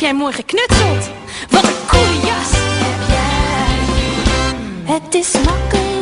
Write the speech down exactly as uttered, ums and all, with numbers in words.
jij mooi geknutseld. Wat een coole jas heb jij. Het is makkelijk.